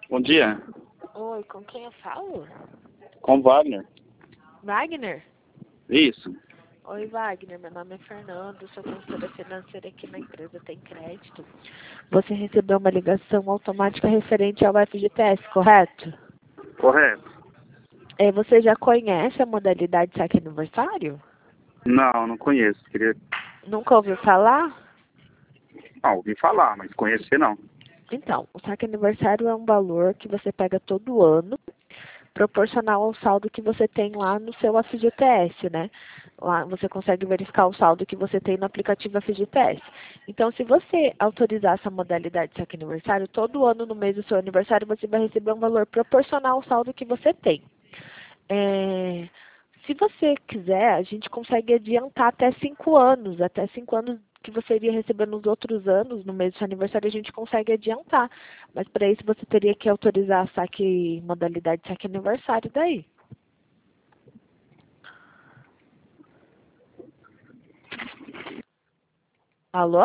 Bom dia. Oi, com quem eu falo? Com Wagner. Wagner? Isso. Oi, Wagner. Meu nome é Fernando, sou consultora financeira aqui na empresa Tem Crédito. Você recebeu uma ligação automática referente ao FGTS, correto? Correto. Você já conhece a modalidade saque aniversário? Não conheço. Nunca ouviu falar? Não, ouvi falar, mas conhecer não. Então, o saque aniversário é um valor que você pega todo ano, proporcional ao saldo que você tem lá no seu FGTS, né? Lá você consegue verificar o saldo que você tem no aplicativo FGTS. Então, se você autorizar essa modalidade de saque aniversário, todo ano no mês do seu aniversário você vai receber um valor proporcional ao saldo que você tem. Se você quiser, a gente consegue adiantar até 5 anos. Até 5 anos que você iria receber nos outros anos, no mês do seu aniversário, a gente consegue adiantar. Mas para isso você teria que autorizar a saque, modalidade de saque aniversário daí. Alô?